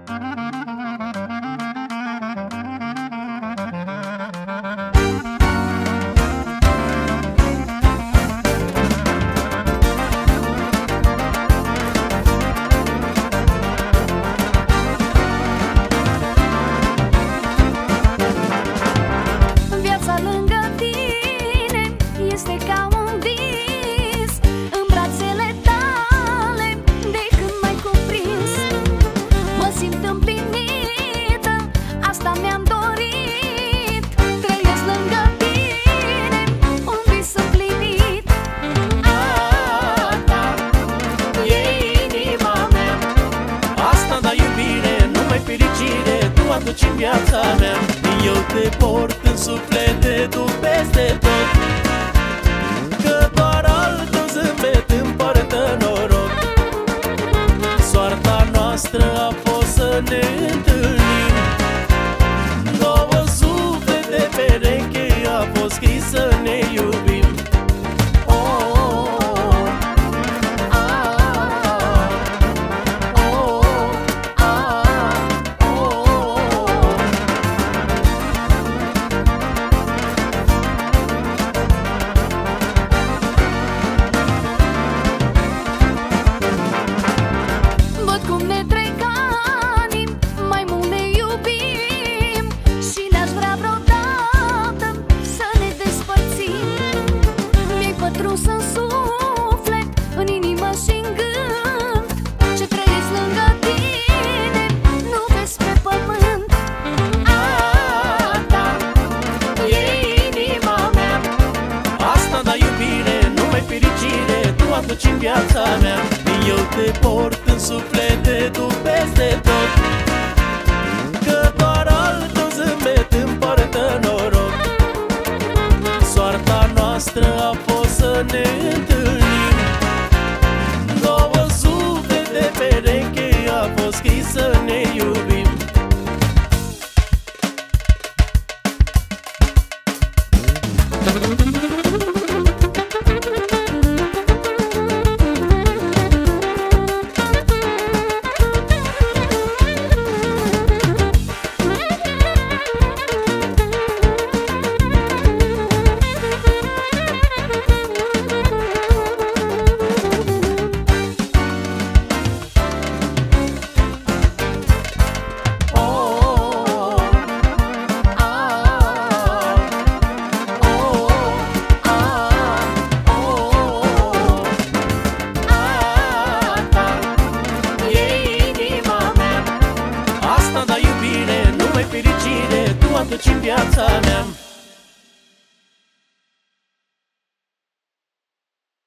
Este ca un vis în brațele tale, de când m-ai cuprins. Mă simt împlinită, asta mi-am dorit. Trăiesc lângă tine, un vis împlinit. A ta e inima mea, asta da iubire, numai fericire tu aduci în viața mea. Eu te port în suflete, tu peste tot, că doar al tău zâmbet îmi poartă noroc. Soarta noastră a fost să ne întâlnim, două suflete pereche a fost scris să ne iubim. În suflet, în inimă și-n gând, ce trăiesc lângă tine, nu vezi pe pământ. A ta e inima mea, asta da iubire, numai fericire tu aduci în viața mea. Eu te port în suflete, tu peste tot, că doar al tău zâmbet îmi poartă noroc. Soarta noastră a fost să ne întâlnim, două suflete pereche a fost scris să ne iubim. Fericire tu aduci în viața mea.